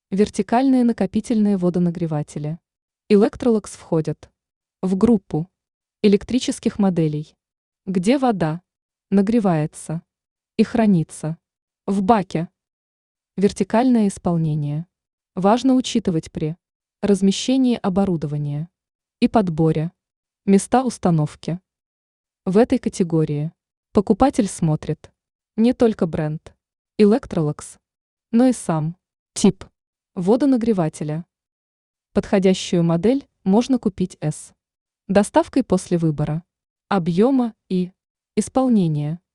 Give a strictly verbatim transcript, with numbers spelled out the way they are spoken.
Вертикальные накопительные водонагреватели. Electrolux входят в группу электрических моделей, где вода нагревается и хранится в баке. Вертикальное исполнение важно учитывать при размещении оборудования и подборе места установки. В этой категории покупатель смотрит не только бренд Electrolux, но и сам тип водонагревателя. Подходящую модель можно купить с доставкой после выбора объема и исполнения.